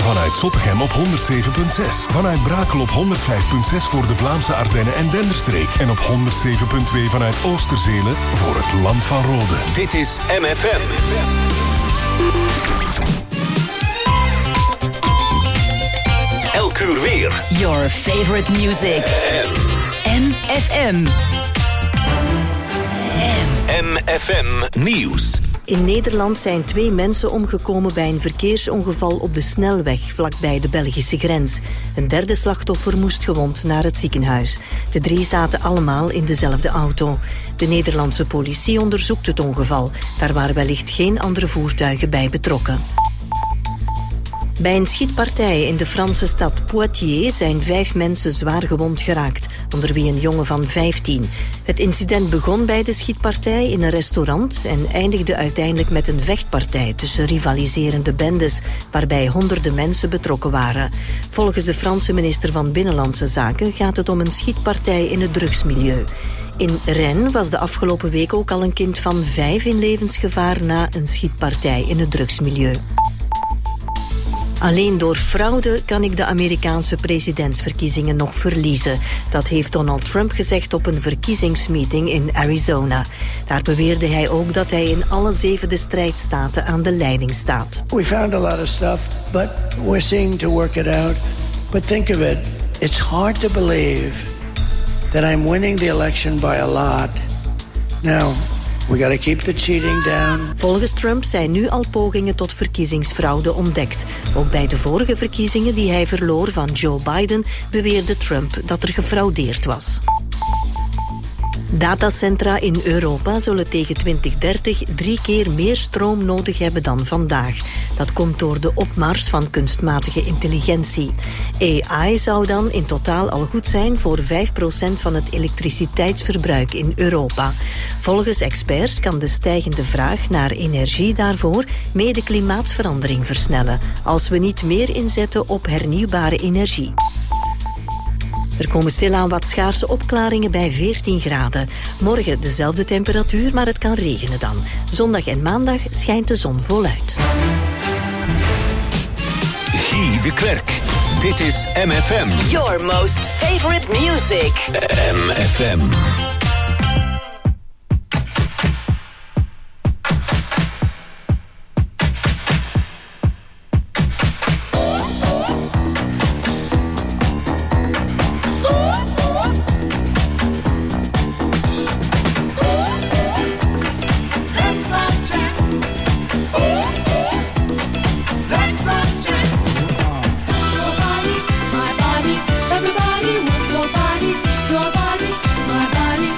Vanuit Zottegem op 107.6. Vanuit Brakel op 105.6 voor de Vlaamse Ardennen en Denderstreek. En op 107.2 vanuit Oosterzelen voor het Land van Rode. Dit is MFM. Elk uur weer. Your favorite music. MFM. MFM Nieuws. In Nederland zijn 2 mensen omgekomen bij een verkeersongeval op de snelweg vlakbij de Belgische grens. Een derde slachtoffer moest gewond naar het ziekenhuis. De 3 zaten allemaal in dezelfde auto. De Nederlandse politie onderzoekt het ongeval. Daar waren wellicht geen andere voertuigen bij betrokken. Bij een schietpartij in de Franse stad Poitiers zijn 5 mensen zwaar gewond geraakt, onder wie een jongen van 15. Het incident begon bij de schietpartij in een restaurant en eindigde uiteindelijk met een vechtpartij tussen rivaliserende bendes, waarbij honderden mensen betrokken waren. Volgens de Franse minister van Binnenlandse Zaken gaat het om een schietpartij in het drugsmilieu. In Rennes was de afgelopen week ook al een kind van 5 in levensgevaar na een schietpartij in het drugsmilieu. Alleen door fraude kan ik de Amerikaanse presidentsverkiezingen nog verliezen. Dat heeft Donald Trump gezegd op een verkiezingsmeeting in Arizona. Daar beweerde hij ook dat hij in alle 7 strijdstaten aan de leiding staat. We found a lot of stuff, but we're seeing to work it out. But think of it, it's hard to believe that I'm winning the election by a lot. Now, we gotta keep the cheating down. Volgens Trump zijn nu al pogingen tot verkiezingsfraude ontdekt. Ook bij de vorige verkiezingen die hij verloor van Joe Biden beweerde Trump dat er gefraudeerd was. Datacentra in Europa zullen tegen 2030 3 keer meer stroom nodig hebben dan vandaag. Dat komt door de opmars van kunstmatige intelligentie. AI zou dan in totaal al goed zijn voor 5% van het elektriciteitsverbruik in Europa. Volgens experts kan de stijgende vraag naar energie daarvoor mede klimaatsverandering versnellen, als we niet meer inzetten op hernieuwbare energie. Er komen stilaan wat schaarse opklaringen bij 14 graden. Morgen dezelfde temperatuur, maar het kan regenen dan. Zondag en maandag schijnt de zon voluit. Guy de Klerk. Dit is MFM. Your most favorite music. MFM. Everybody, want your body, my body.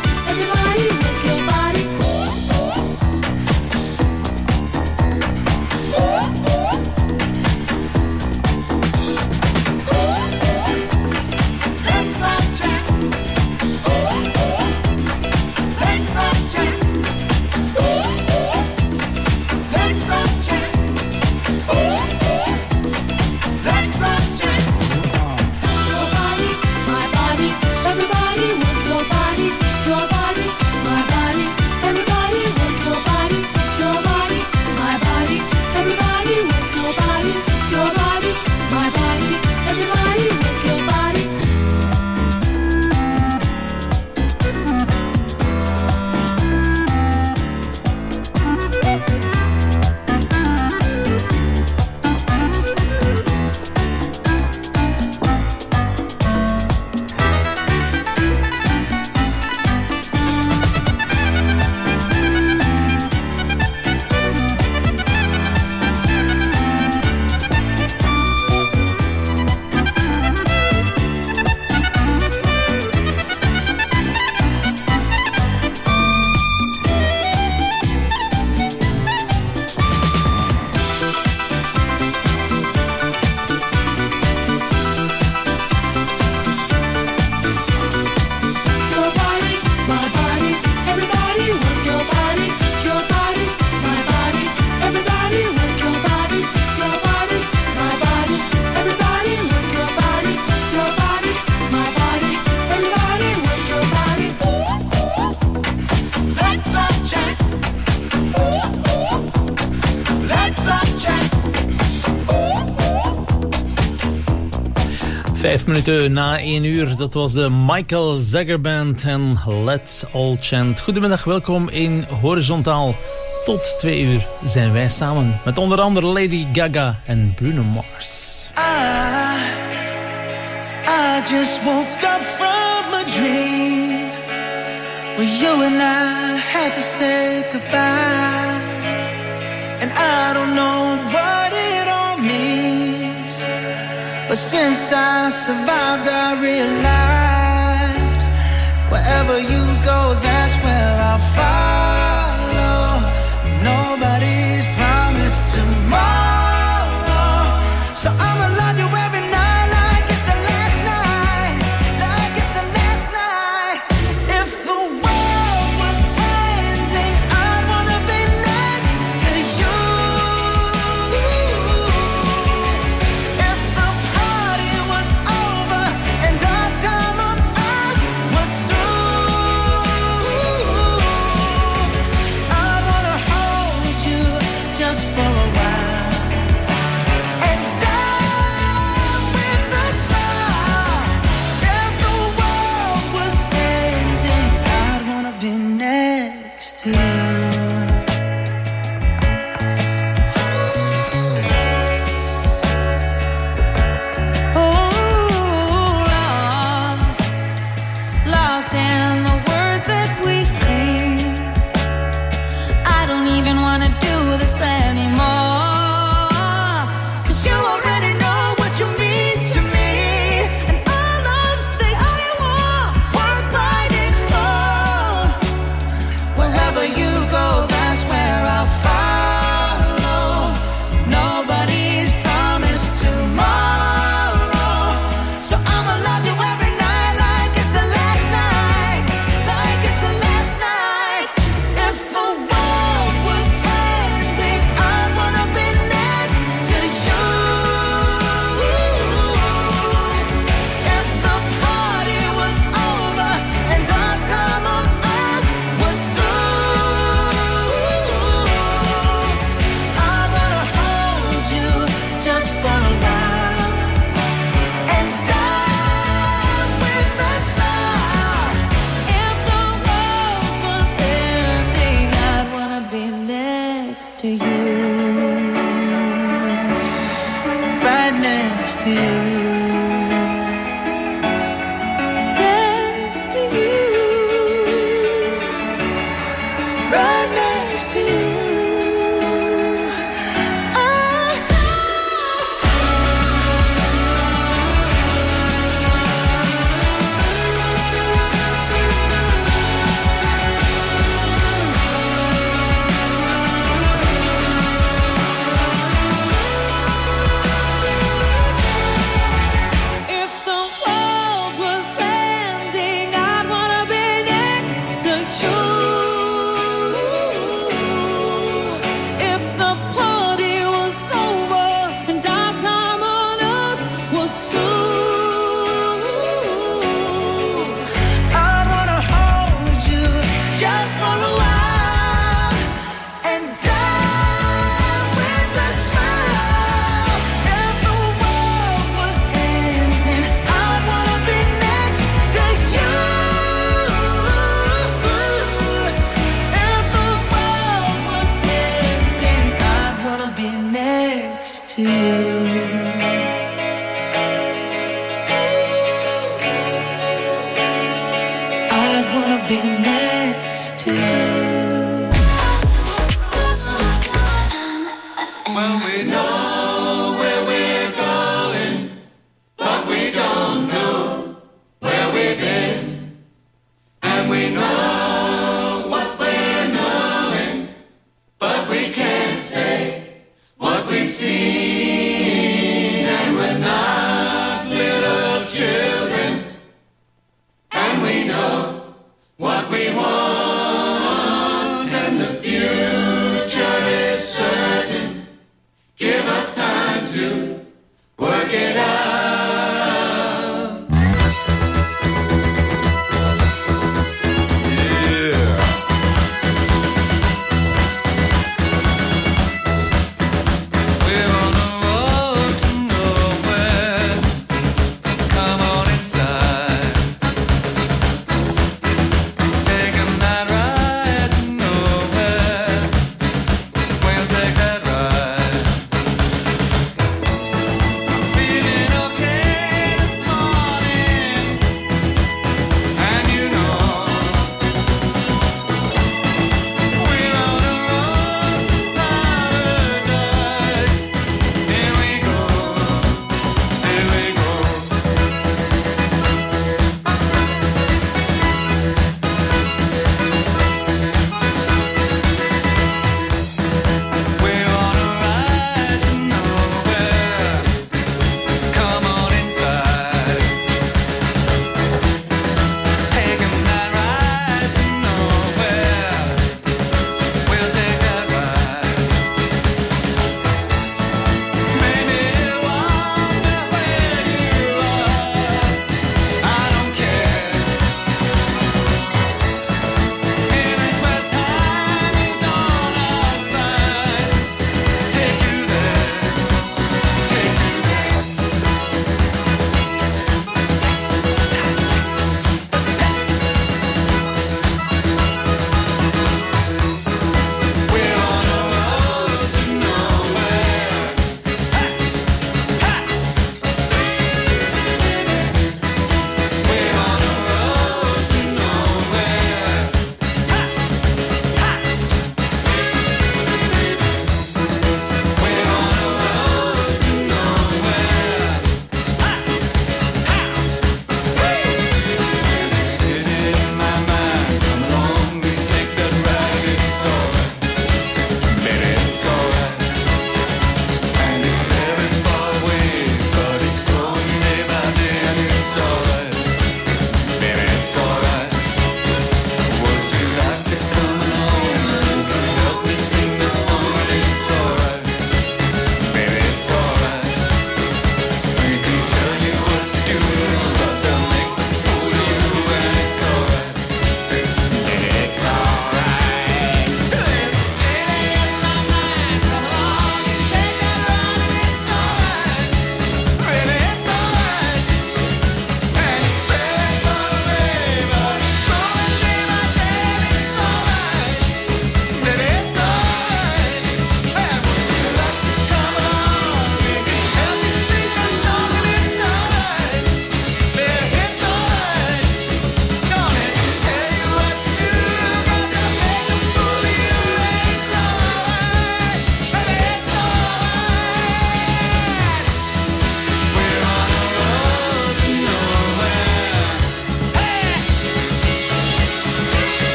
5 minuten na 1 uur, dat was de Michael Zager Band en Let's All Chant. Goedemiddag, welkom in Horizontaal. Tot 2 uur zijn wij samen met onder andere Lady Gaga en Bruno Mars. I just woke up from a dream where you and I had to say goodbye, and I don't know what it all means, but since I survived I realized wherever you go, that's where I'll follow. Nobody's promised tomorrow, so I'ma love you every night like it's the last night, like it's the last night. If the world was ending, I'd wanna be next to you. If the party was over and our time on earth was through, I'd wanna hold you just for a while and die with a smile. If the world was ending, I'd wanna be next to you. Lost in the words that we scream. I don't even wanna do this anymore, 'cause you already know what you mean to me, and all love's the only war worth fighting for. Wherever you go, that's where I'll follow. Nobody's promised tomorrow, so I'ma love you every night like it's the last night, like it's the last night. If the world was ending, I'd wanna be next to you. If the party was over and our time on earth was through, I'd wanna hold you just for a while and die with a smile. If the world was ending, I'd wanna be next to you, right next to you, next to you, right next to you. If the world was ending, I'd wanna be next to you. If the party was over and our time on earth was through, I'd wanna hold you just for a while and die with a smile. If the world was ending, I'd wanna be next to you. If the world was ending, I'd wanna be next to you. I'd wanna be next to you. Well, we know where we're going, but we don't know where we've been. And we know what we're knowing, but we can't say what we've seen. And we're not little children, and we know what we want, and the future is certain. Give us time to work it out. Yeah. We're on the road to nowhere.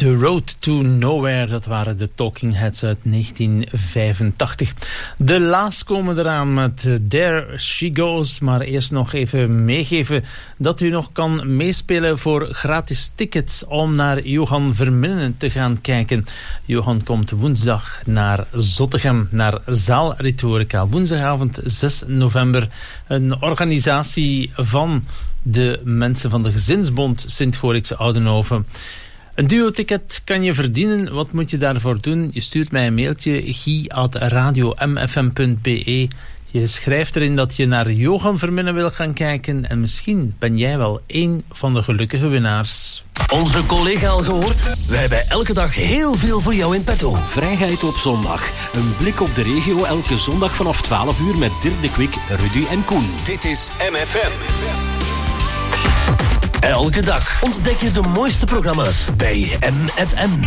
The Road to Nowhere, dat waren de Talking Heads uit 1985. De La's komen eraan met There She Goes. Maar eerst nog even meegeven dat u nog kan meespelen voor gratis tickets om naar Johan Verminnen te gaan kijken. Johan komt woensdag naar Zottegem, naar Zaal Rhetorica. Woensdagavond 6 november. Een organisatie van de mensen van de Gezinsbond Sint-Gorikse Oudenhoven. Een duo-ticket kan je verdienen. Wat moet je daarvoor doen? Je stuurt mij een mailtje, guy@radiomfm.be. Je schrijft erin dat je naar Johan Verminnen wil gaan kijken en misschien ben jij wel één van de gelukkige winnaars. Onze collega al gehoord? Wij hebben elke dag heel veel voor jou in petto. Vrijheid op zondag. Een blik op de regio elke zondag vanaf 12 uur met Dirk de Kwik, Rudy en Koen. Dit is MFM. Elke dag ontdek je de mooiste programma's bij MFM.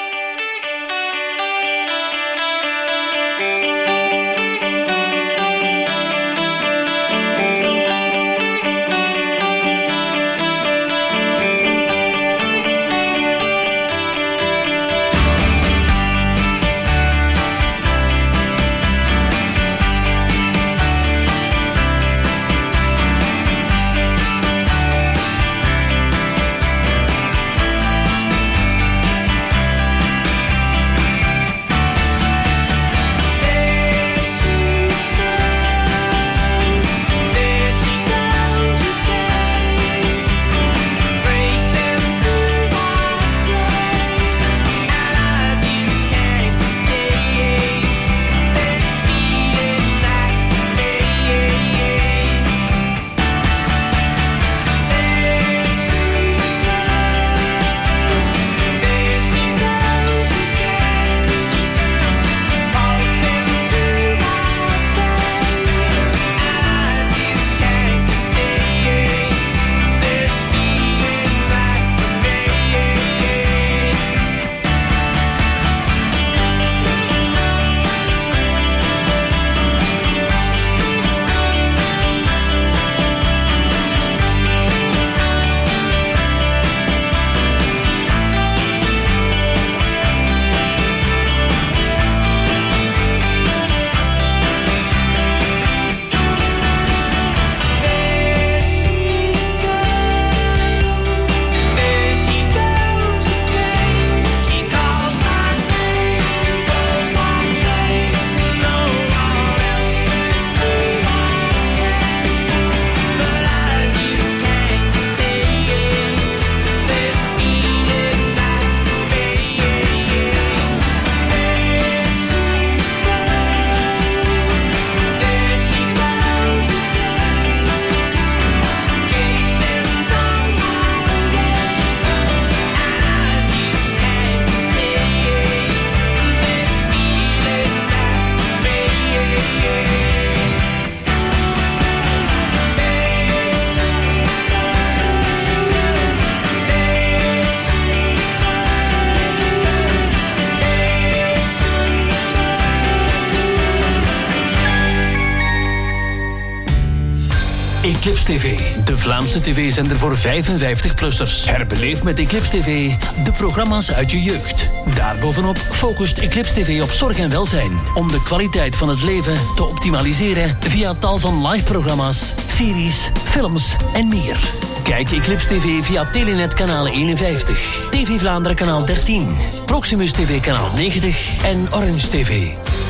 Eclipse TV, de Vlaamse tv-zender voor 55-plussers. Herbeleef met Eclipse TV de programma's uit je jeugd. Daarbovenop focust Eclipse TV op zorg en welzijn, om de kwaliteit van het leven te optimaliseren via tal van live-programma's, series, films en meer. Kijk Eclipse TV via Telenet kanaal 51, TV Vlaanderen kanaal 13, Proximus TV kanaal 90 en Orange TV.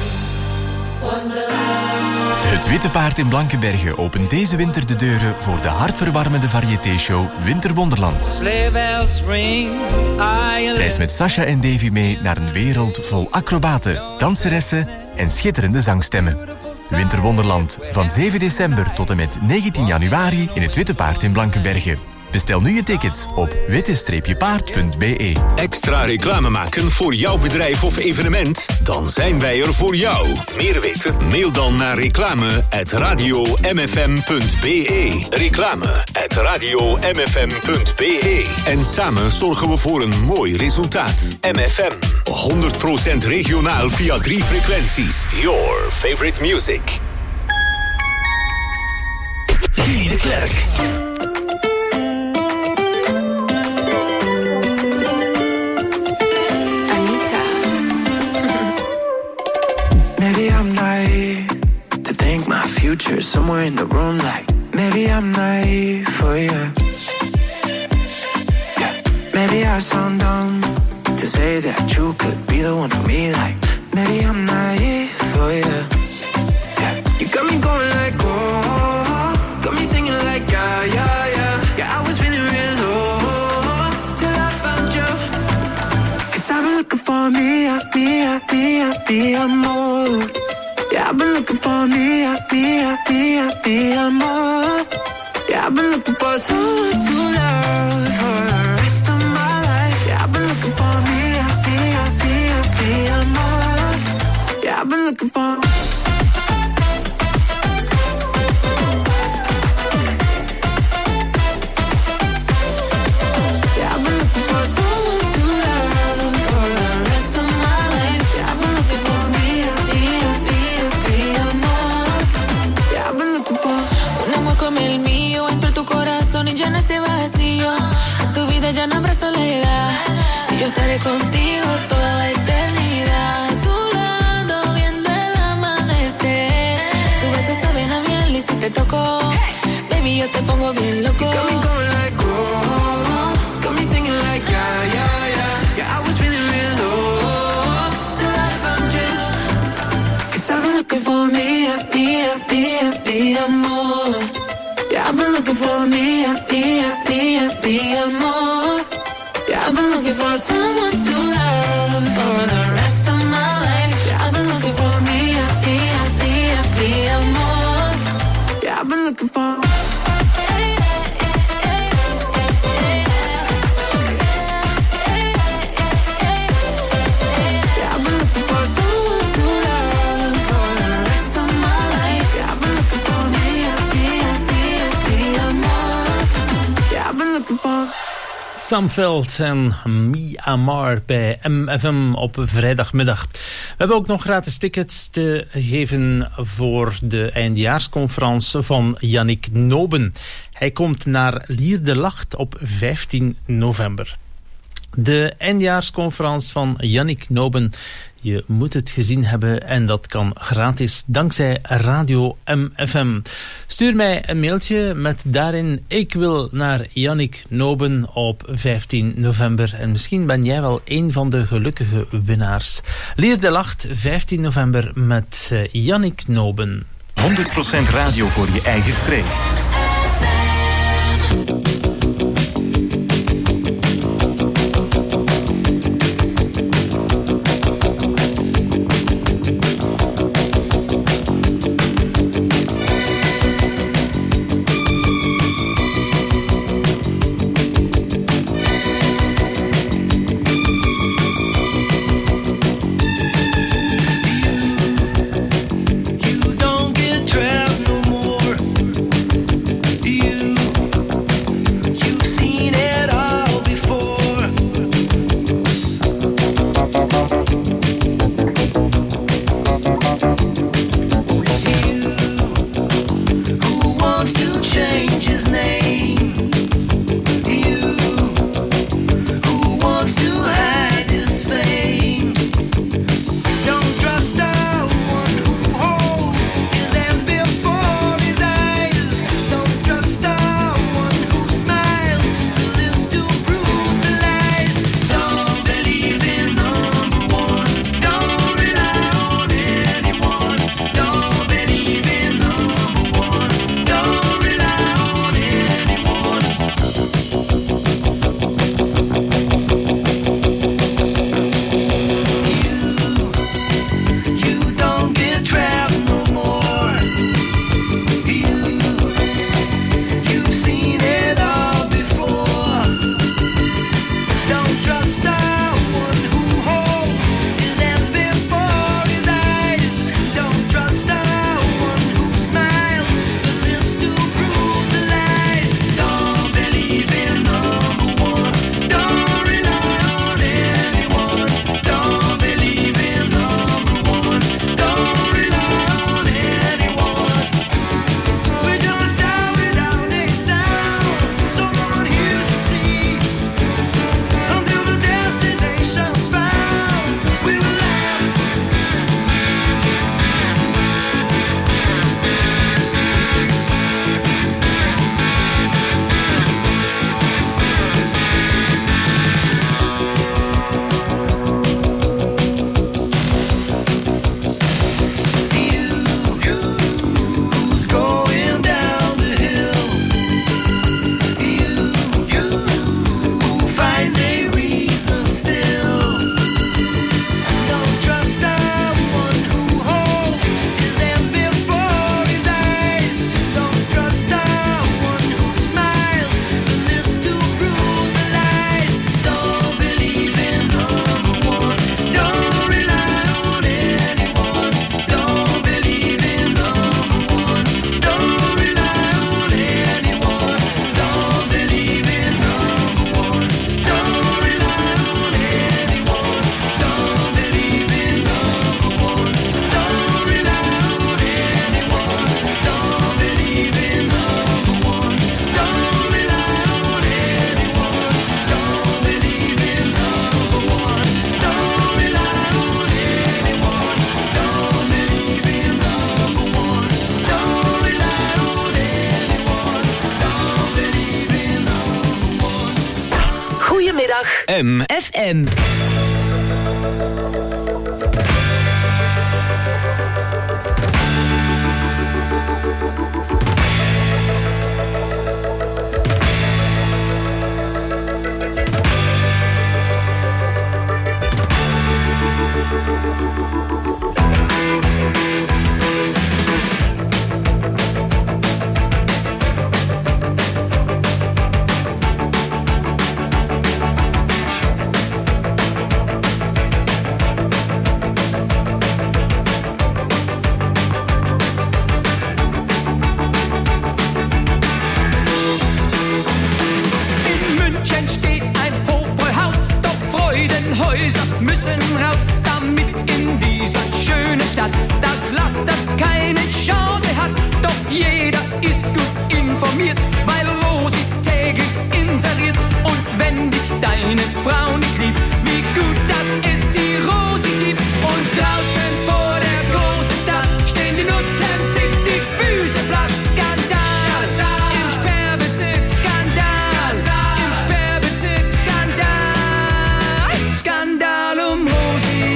Het Witte Paard in Blankenberge opent deze winter de deuren voor de hartverwarmende variété-show Winterwonderland. Reis met Sasha en Davy mee naar een wereld vol acrobaten, danseressen en schitterende zangstemmen. Winterwonderland, van 7 december tot en met 19 januari in het Witte Paard in Blankenberge. Bestel nu je tickets op witte-paard.be. Extra reclame maken voor jouw bedrijf of evenement? Dan zijn wij er voor jou. Meer weten? Mail dan naar reclame@radiomfm.be. Reclame@radiomfm.be. En samen zorgen we voor een mooi resultaat. MFM, 100% regionaal via 3 frequenties. Your favorite music. Guy de Klerk. somewhere in the room like, maybe I'm naive for you. Yeah, maybe I sound dumb to say that you could be the one for me. Like, maybe I'm naive for you. Yeah, you got me going like, oh, got me singing like, yeah, yeah, yeah. Yeah, I was feeling real low till I found you. 'Cause I've been looking for me, more. Yeah, I've been looking for me, more. Yeah, I've been looking for someone to love for the rest of my life. Yeah, I've been looking for me, more. Yeah, I've been looking for. Y llena ese vacío. En tu vida ya no habrá soledad. Si yo estaré contigo toda la eternidad. A tu lado viendo el amanecer. Tus besos saben a miel y si te toco, baby, yo te pongo bien loco. You got me going like, oh, got me singing like, yeah, yeah, yeah. Yeah, I was feeling real low till I found you. 'Cause I've been looking for me, more. Yeah, I've been looking for me, more. Yeah, I've been looking for someone to love for the rest of my life. Yeah, I've been looking for me, more. Yeah, I've been looking for. Sam Veld en Mi Amar bij MFM op vrijdagmiddag. We hebben ook nog gratis tickets te geven voor de eindejaarsconferentie van Yannick Noben. Hij komt naar Lier de Lacht op 15 november. De eindejaarsconferentie van Yannick Noben. Je moet het gezien hebben en dat kan gratis dankzij Radio MFM. Stuur mij een mailtje met daarin: ik wil naar Yannick Noben op 15 november. En misschien ben jij wel een van de gelukkige winnaars. Lier de Lacht, 15 november met Yannick Noben. 100% radio voor je eigen streek. You don't get trapped no more. M-FM. Müssen raus, damit in dieser schönen Stadt das Laster keine Chance hat. Doch jeder ist gut informiert, weil Rosi täglich inseriert. Und wenn dich deine Frau nicht liebt, wie gut, dass es die Rosi gibt. Und draußen vor der großen Stadt stehen die Nutten, sich die Füße platt. Skandal, im Sperrbezirk, Skandal, im Sperrbezirk, Skandal, Skandal um Rosi.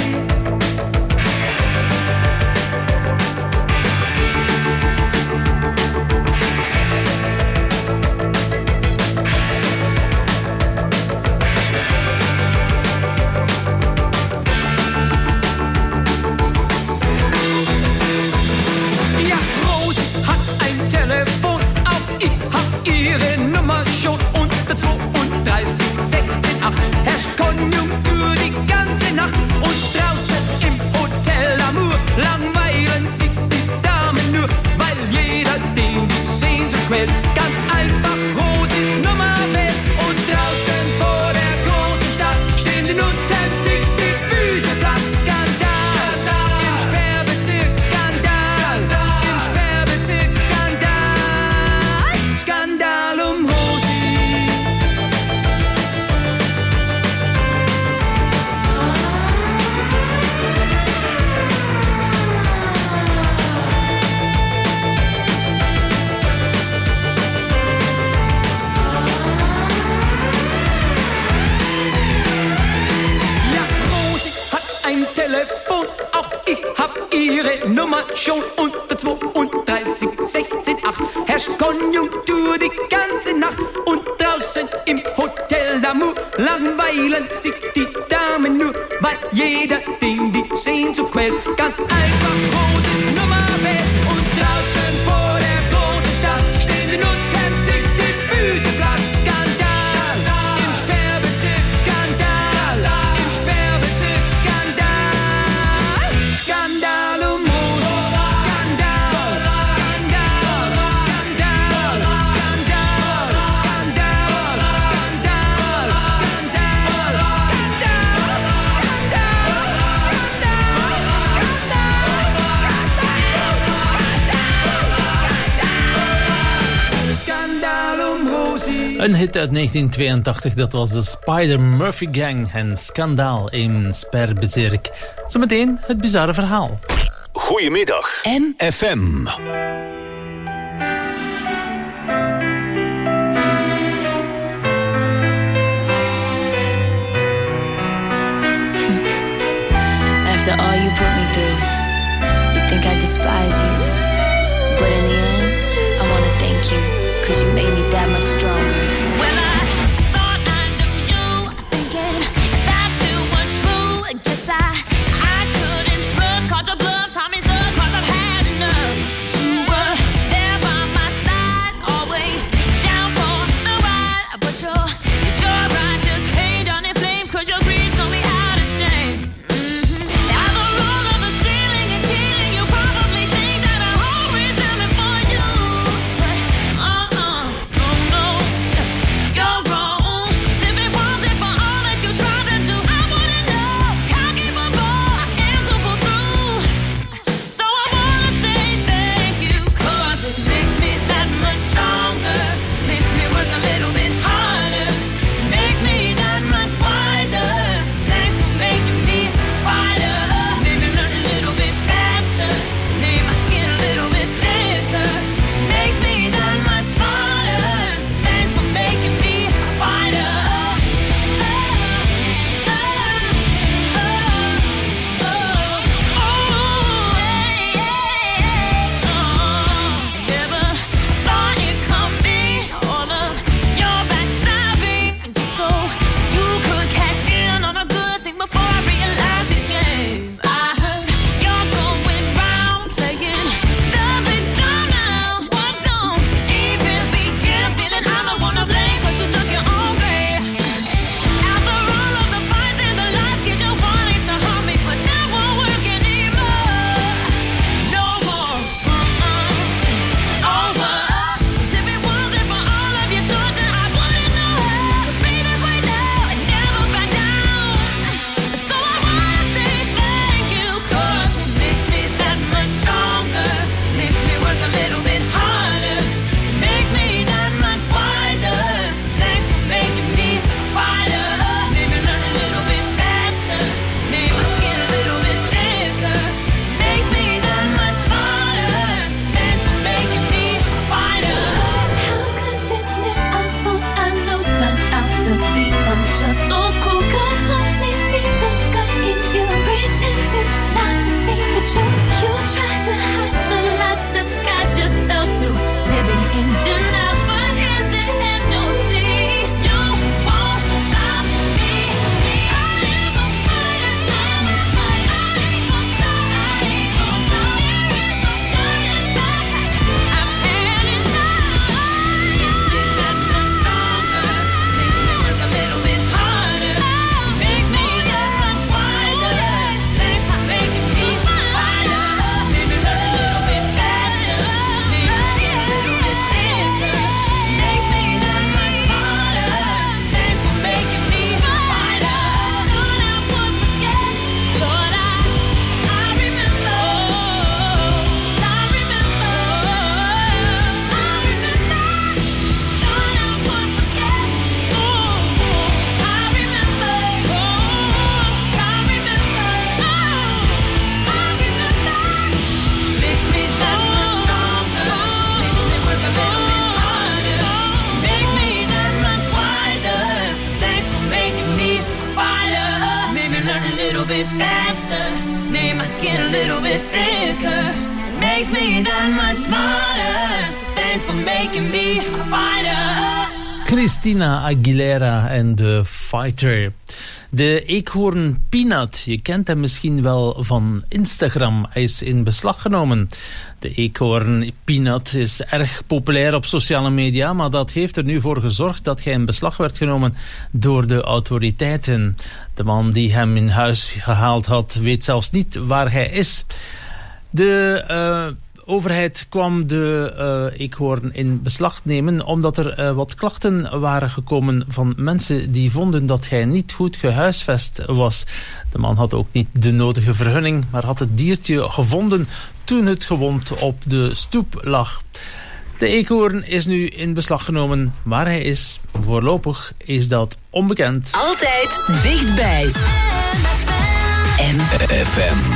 Ja, Rosi hat ein Telefon, auch ich hab ihre Nummer schon. Unter 32 16 8 herrscht Konjunktur die ganze Nacht. Und draußen im Hotel Amour langweilen sich die Damen nur, weil jeder den die Sehnsucht quält. Ganz einfach Rosis Nummer wählt. Und draußen vor der großen Stadt stehen die Nutten, sich die Füße platt. Skandal, im Sperrbezirk, Skandal, im Sperrbezirk, Skandal, Skandal um Rosi. Ja, Rosi hat ein Telefon, auch ich hab ihre Nummer schon. Unter 32 16 8 herrscht Konjunktur die ganze Nacht. Und draußen im Hotel d'Amour langweilen sich die Damen nur, weil jeder den die Sehnsucht quält. Ganz einfach Rosis Nummer wählt. Und draußen vor der großen Stadt stehen die Nutten, sich die Füße platt. Skandal, im Sperrbezirk, Skandal, im Sperrbezirk, Skandal, Skandal um Rosi. Skandal, Skandal, Skandal, Skandal, Skandal, Skandal, Skandal, Skandal um Rosi. Een hit uit 1982, dat was de Spider-Murphy Gang en Skandaal in Sperrbezirk. Zometeen het bizarre verhaal. Goedemiddag. M-FM. After all you put me through, you think I despise you. But in the end, I wanna thank you, 'cause you made me that much stronger. Well, I thought I knew you, thinking that you were true. Guess I couldn't trust, caught your bluff, taught me so, 'cause I've had enough. You were there by my side, always down for the ride. But your joyride just came down in flames, 'cause your greed saw me out of shame. As a rule of the stealing and cheating, you probably think that I always am it for you. But no, no. learn a little bit faster. Made my skin a little bit thicker. It makes me that much smarter. So thanks for making me a fighter. Christina Aguilera en The Fighter. De eekhoorn Peanut, je kent hem misschien wel van Instagram. Hij is in beslag genomen. De eekhoorn Peanut is erg populair op sociale media, maar dat heeft er nu voor gezorgd dat hij in beslag werd genomen door de autoriteiten. De man die hem in huis gehaald had, weet zelfs niet waar hij is. De overheid kwam de eekhoorn in beslag nemen omdat er wat klachten waren gekomen van mensen die vonden dat hij niet goed gehuisvest was. De man had ook niet de nodige vergunning, maar had het diertje gevonden toen het gewond op de stoep lag. De eekhoorn is nu in beslag genomen. Waar hij is, voorlopig is dat onbekend. Altijd dichtbij. FM.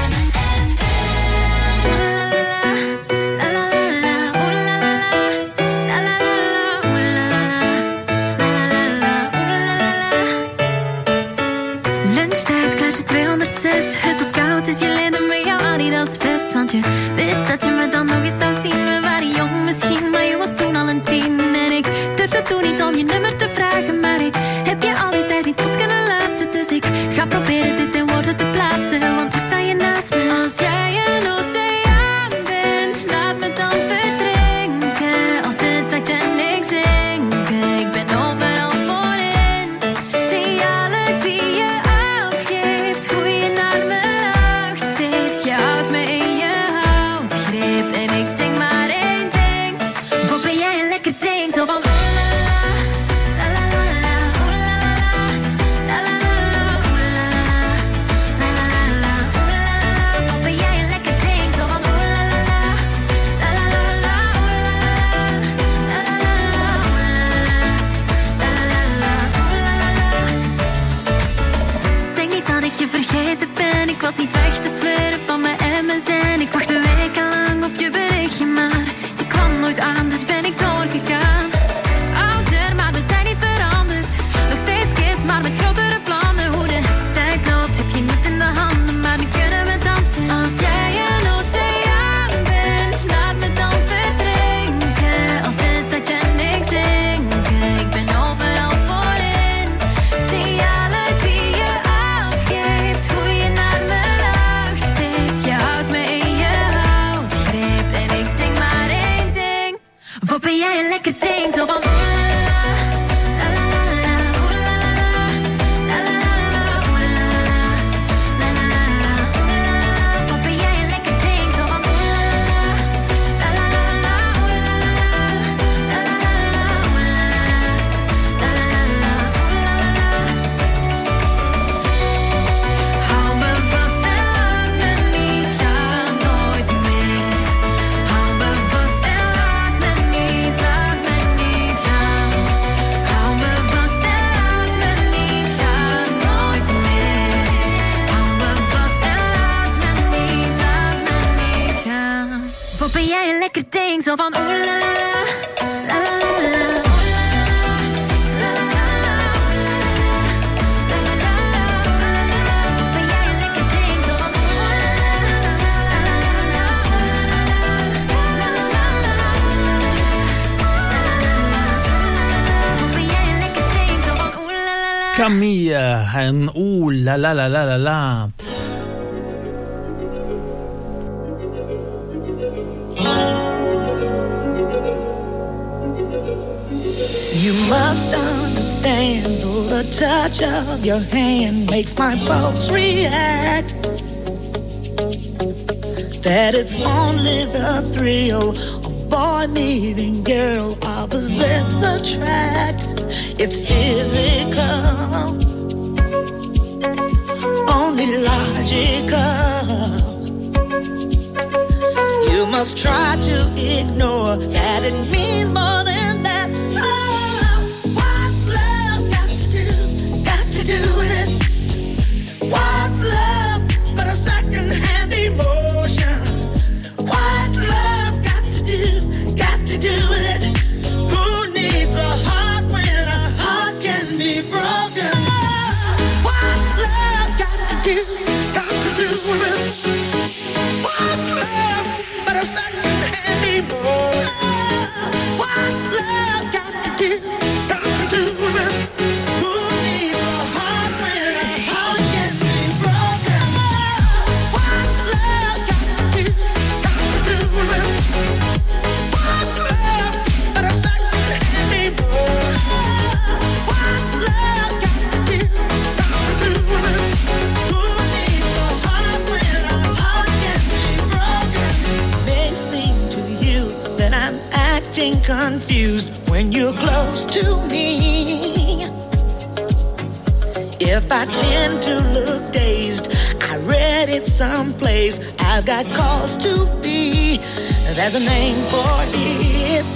Want je wist dat je me dan nog eens zou zien. We waren jong misschien, maar je was toen al een 10. En ik durfde toen niet om je nummer te vragen, maar ik heb je al die tijd niet los kunnen laten. Dus ik ga proberen dit in woorden te plaatsen. Want hoe sta je naast me? Als jij een oceaan bent, laat me dan verdrinken. Als de tijd en ik zinken, ik ben overal voorin. Signalen die je afgeeft, hoe je naar me lacht zit. Je houdt me in je houtgreep en ik denk maar één ding. Wat ben jij een lekker ding, zo van vergeten ben. Ik was niet weg te sleuren van mijn MSN. Ik wachtte wekenlang op je berichtje, maar die kwam nooit aan, dus ben ik doorgegaan. Ouder, maar we zijn niet veranderd. Nog steeds kids, maar met grotere plannen. Hoe de tijd loopt, heb je niet in de handen, maar nu kunnen we dansen. Als jij een oceaan bent, laat me dan verdrinken. Als de tijd en ik zinken, ik ben overal voorin. Signalen die je afgeeft, hoe je naar me lacht zit. Je houdt me in je houtgreep en ik denk maar één ding. Wat ben jij een lekker ding, zo van wat ben jij een lekker ding, zo van hou me vast en laat me niet gaan, nooit meer. Hou me vast en laat me niet gaan. Hou me vast en laat me niet gaan, nooit meer. Hou me vast en laat me niet gaan. Wat ben jij een lekker ding, zo van oeh la la la la la la. Camille en oeh la la la la la la. You must understand, though the touch of your hand makes my pulse react, that it's only the thrill of boy meeting girl, opposites attract. It's physical, only logical. You must try to ignore that it means more than that. Oh, what's love got to do with it? What's love but a second-hand emotion? What's love got to do with it? Who needs a heart when a heart can be broken? What's love Confused when you're close to me. If I tend to look dazed, I read it someplace. I've got cause to be. There's a name for it.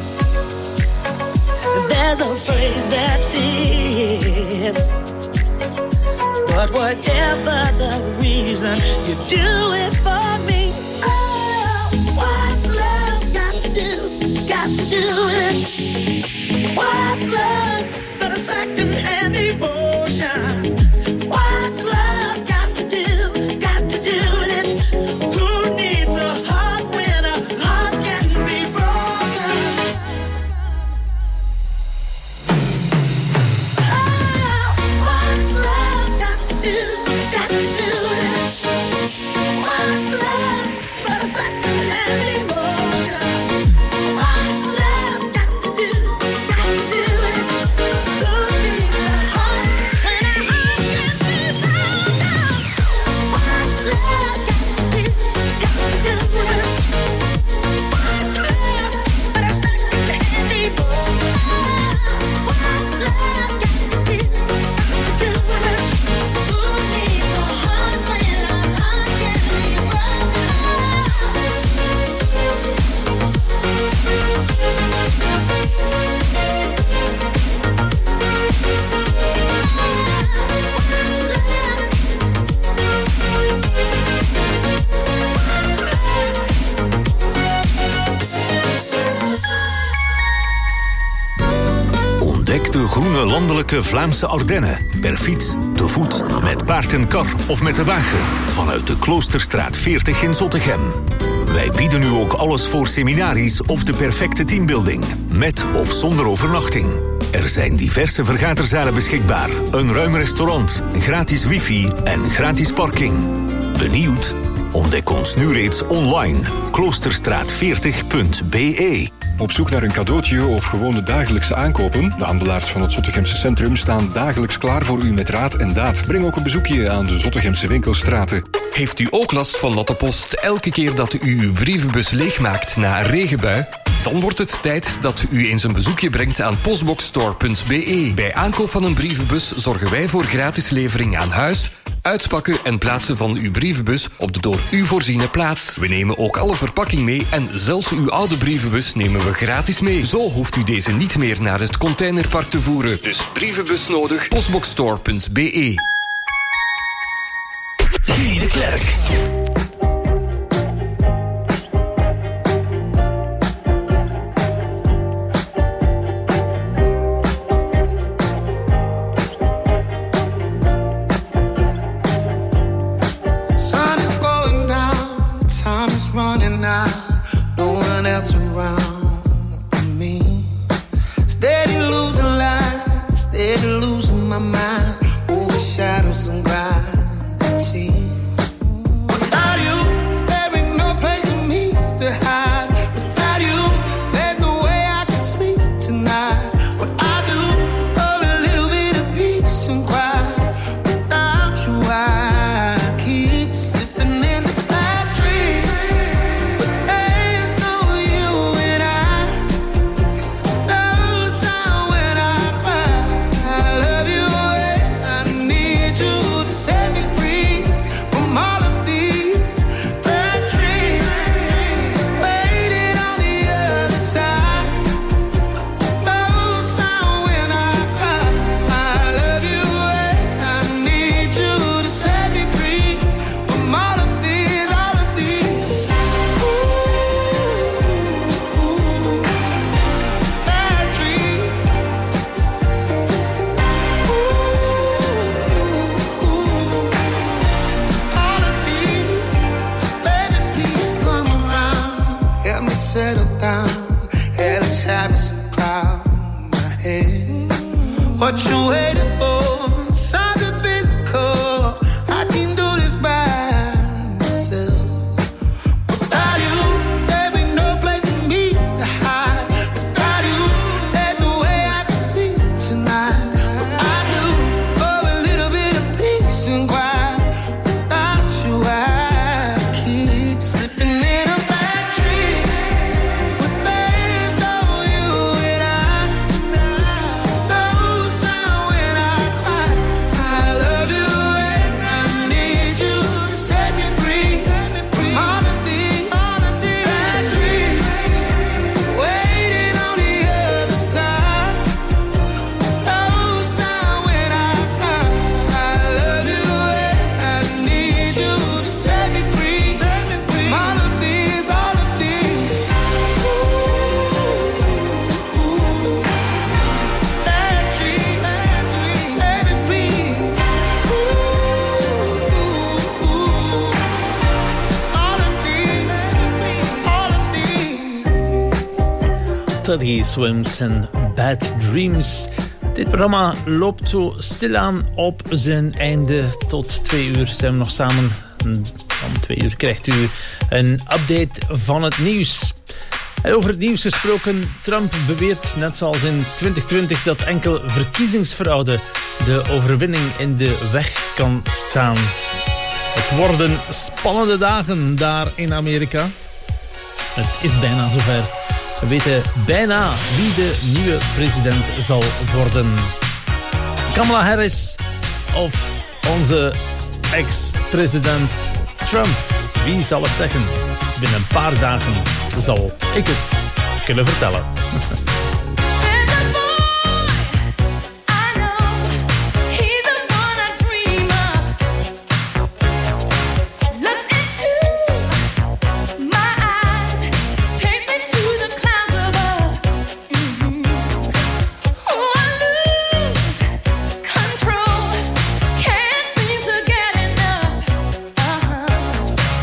There's a phrase that fits. But whatever the reason, you do it for me. Oh, what's love got to do? Got to do it. What's love but a second-hand emotion? What's love got to do? Got to do it. Who needs a heart when a heart can be broken? Oh, what's love got to do? Got to do it. What's love but a second-hand emotion? Ontdek de groene landelijke Vlaamse Ardennen. Per fiets, te voet, met paard en kar of met de wagen. Vanuit de Kloosterstraat 40 in Zottegem. Wij bieden u ook alles voor seminaries of de perfecte teambuilding. Met of zonder overnachting. Er zijn diverse vergaderzalen beschikbaar. Een ruim restaurant, gratis wifi en gratis parking. Benieuwd? Ontdek ons nu reeds online. Kloosterstraat40.be. Op zoek naar een cadeautje of gewoon de dagelijkse aankopen? De handelaars van het Zottegemse centrum staan dagelijks klaar voor u met raad en daad. Breng ook een bezoekje aan de Zottegemse winkelstraten. Heeft u ook last van natte post elke keer dat u uw brievenbus leegmaakt na een regenbui? Dan wordt het tijd dat u eens een bezoekje brengt aan postboxstore.be. Bij aankoop van een brievenbus zorgen wij voor gratis levering aan huis, uitpakken en plaatsen van uw brievenbus op de door u voorziene plaats. We nemen ook alle verpakking mee en zelfs uw oude brievenbus nemen we gratis mee. Zo hoeft u deze niet meer naar het containerpark te voeren. Dus brievenbus nodig, postboxstore.be. Guy de Klerk. Running out, no one else around me. Steady losing light, steady losing my mind. Over shadows and gravity. Without you Teddy Swims en Bad Dreams. Dit programma loopt zo stilaan op zijn einde. Tot 2 uur zijn we nog samen. Om 2 uur krijgt u een update van het nieuws. En over het nieuws gesproken, Trump beweert net zoals in 2020 dat enkel verkiezingsfraude de overwinning in de weg kan staan. Het worden spannende dagen daar in Amerika. Het is bijna zover. We weten bijna wie de nieuwe president zal worden. Kamala Harris of onze ex-president Trump. Wie zal het zeggen? Binnen een paar dagen zal ik het kunnen vertellen.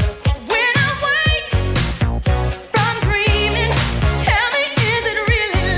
From dreaming, tell me, is it really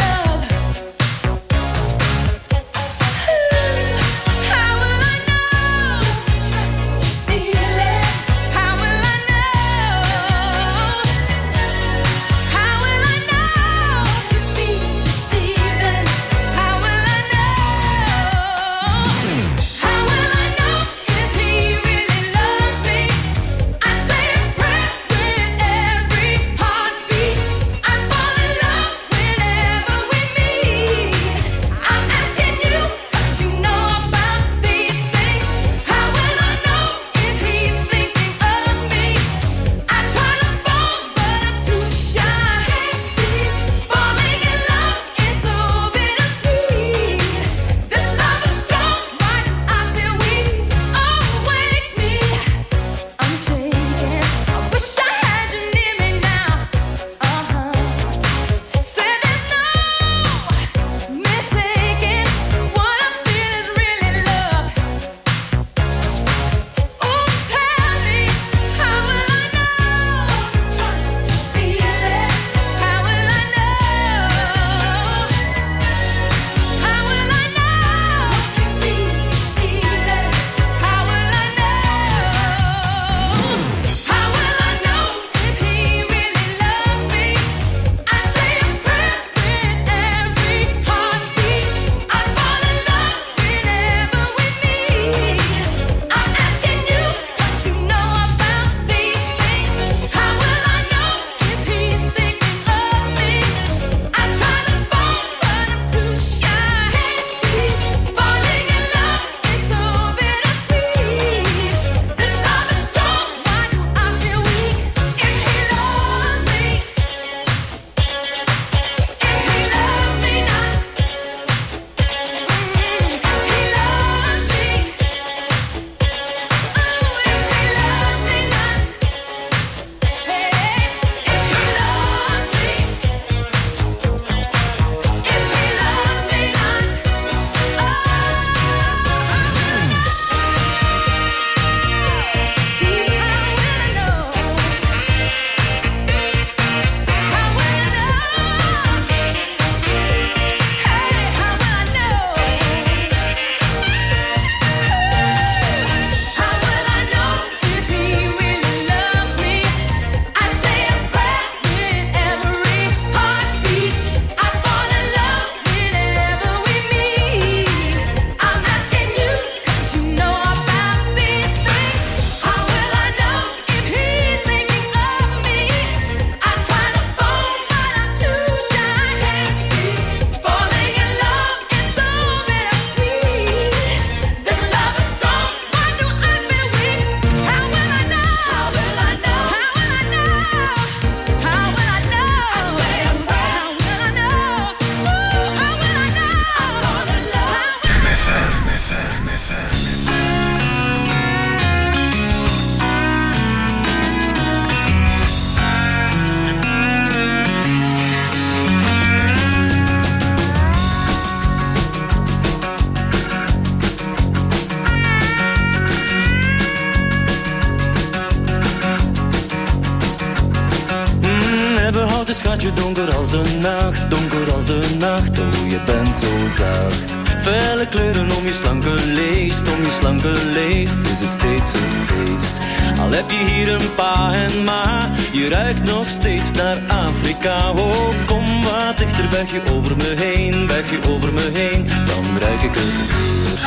schatje, donker als de nacht, donker als de nacht. Oh, je bent zo zacht. Felle kleuren om je slanke leest, om je slanke leest, is het steeds een feest. Al heb je hier een pa en ma, je ruikt nog steeds naar Afrika. Oh, kom wat dichter, weg je over me heen, weg je over me heen, dan ruik ik het weer.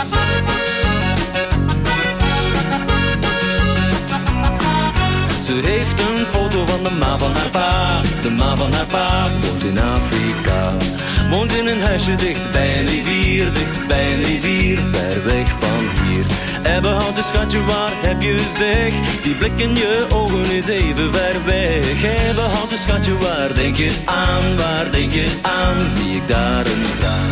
Ze heeft een foto van de ma van haar pa. De ma van haar pa woont in Afrika. Woont in een huisje dicht bij een rivier, dicht bij een rivier, ver weg van hier. Ebbenhouten schatje, waar heb je zeg? Die blik in je ogen is even ver weg. Ebbenhouten schatje, waar denk je aan? Waar denk je aan? Zie ik daar een traan?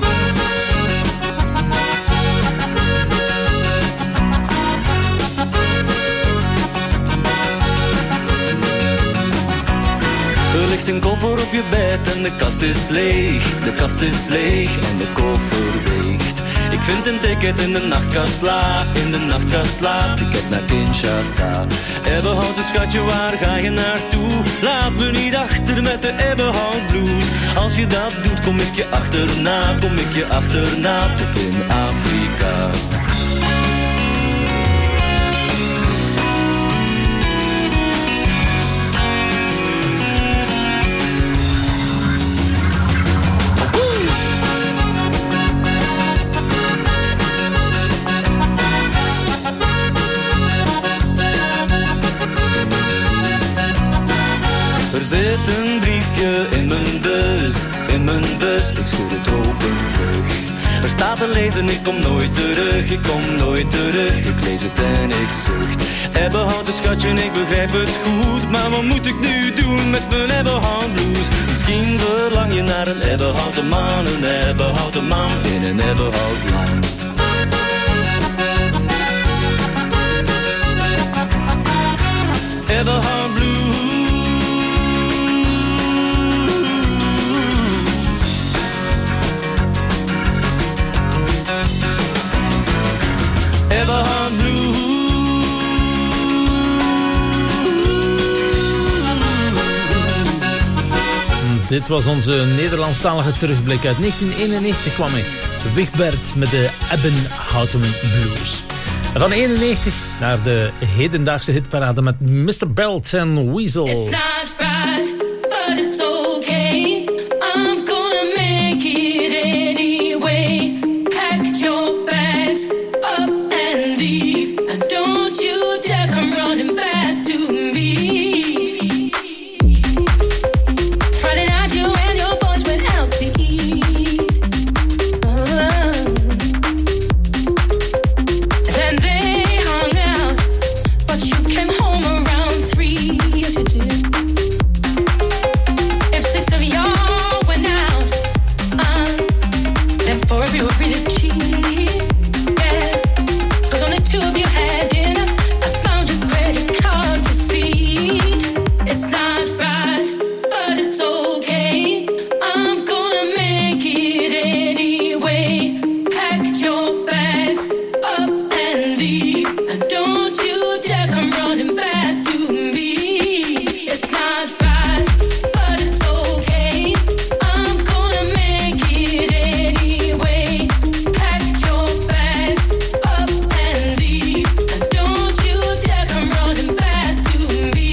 Er ligt een koffer op je bed en de kast is leeg. De kast is leeg en de koffer weegt. Ik vind een ticket in de nachtkastla, in de nachtkastla, ticket naar Kinshasa. Ebbenhouten schatje, waar ga je naartoe? Laat me niet achter met de Ebbenhout blues. Als je dat doet, kom ik je achterna, kom ik je achterna tot in Afrika. Er zit een briefje in mijn bus, in mijn bus, ik schud het open vlug. Er staat te lezen, ik kom nooit terug, ik kom nooit terug, ik lees het en ik zucht. Ebbenhouten schatje, ik begrijp het goed, maar wat moet ik nu doen met mijn Ebbenhout blues? Misschien verlang je naar een Ebbenhouten man in een Ebbenhout land. Ebbenhout blues. Dit was onze Nederlandstalige terugblik. Uit 1991 kwam hij. Wigbert met de Ebbenhouten Blues. Van 91 naar de hedendaagse hitparade met Mr. Belt en Weasel. It's not right, but it's okay. I'm gonna make it anyway. Pack your bags up and leave. And don't you dare come running back to me. Friday night you and your boys went out to eat. Then they hung out, but you came home around 3. Yes you did. If 6 of y'all went out, then 4 of you were really cheap. Yeah, 'cause only 2 of you had dinner. I found your credit card receipt. It's not right, but it's okay. I'm gonna make it anyway. Pack your bags up and leave. And don't you dare come running back to me. It's not right, but it's okay. I'm gonna make it anyway. Pack your bags up and leave. And don't you dare come running back to me.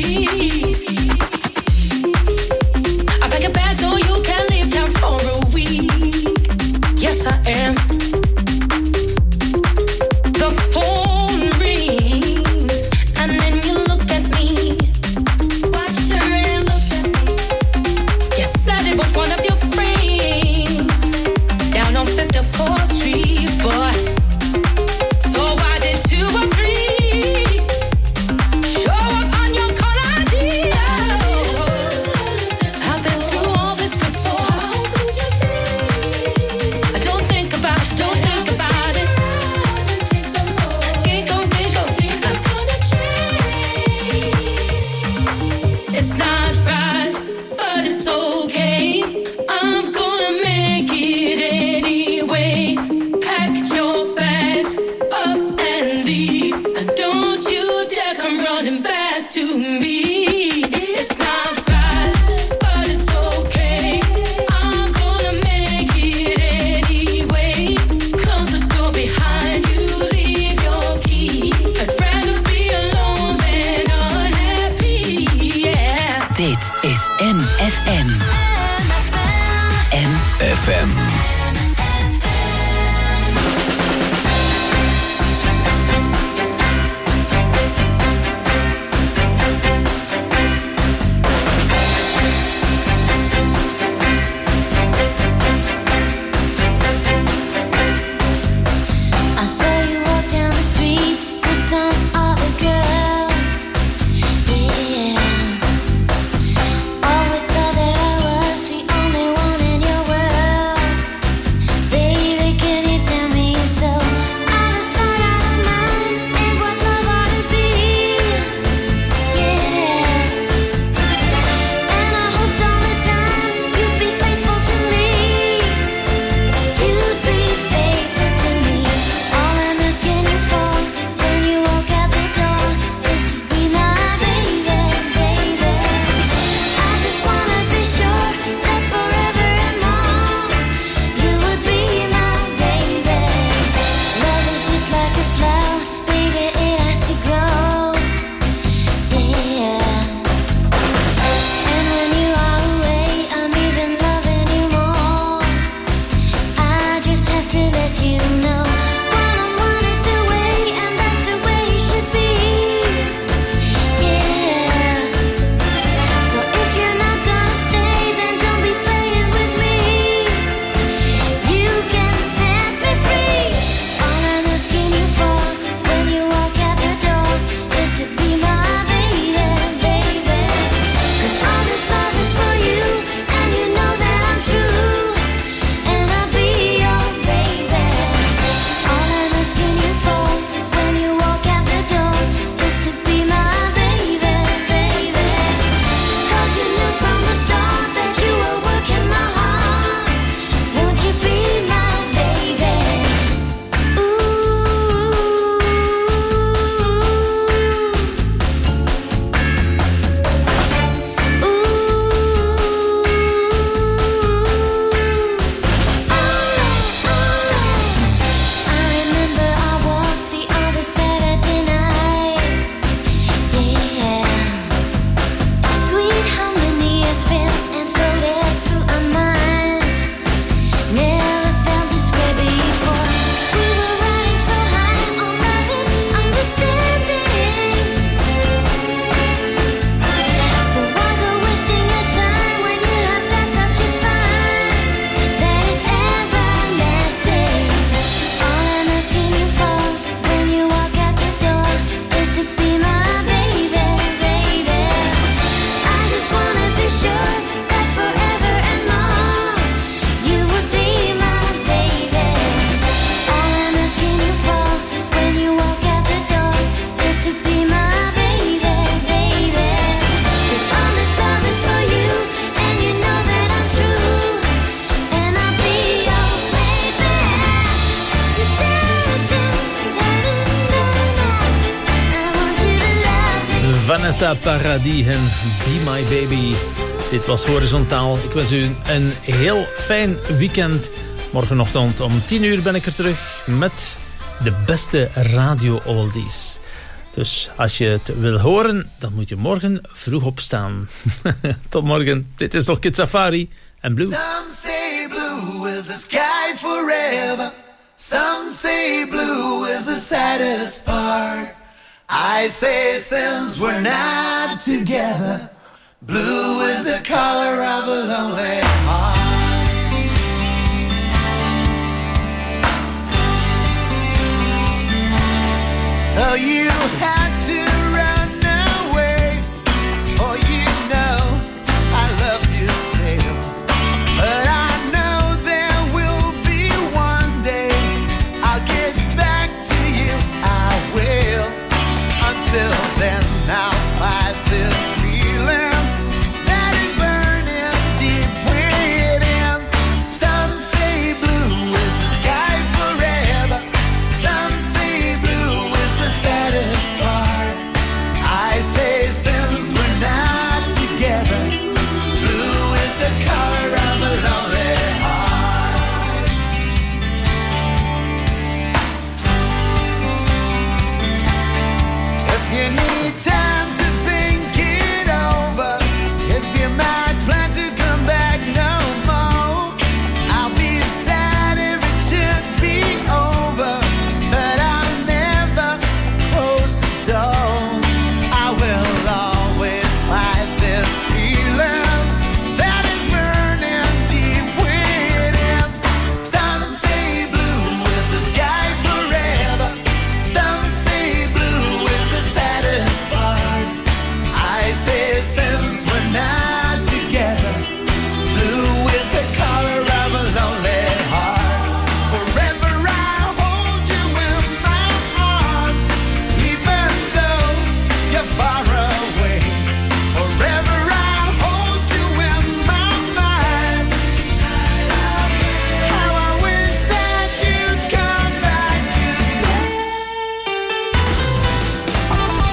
I pack a bag so you can leave town for a week. Yes, I am. The phone rings, and then you look at me. Watch her and look at me. You said it was one of your friends down on 54th Street, boy. So why did 2 or 3 show up on your call ID? I've been through all this before. How could you think? Don't think about it, don't think about it. Ginkgo, ginkgo, things are gonna change. It's not right, but it's okay. I'm gonna make it anyway. Pack your bags up and leave. And don't you dare come running back to me. It's not right, but it's Dit is MFM. FM. Vanessa Paradis en Be My Baby. Dit was Horizontaal. Ik wens u een heel fijn weekend. Morgenochtend om 10 uur ben ik er terug met de beste radio-oldies. Dus als je het wil horen, dan moet je morgen vroeg opstaan. Tot morgen. Dit is nog Kid Safari en Blue. Some say blue is the sky forever. Some say blue is the saddest part. I say since we're not together, blue is the color of a lonely heart. So you had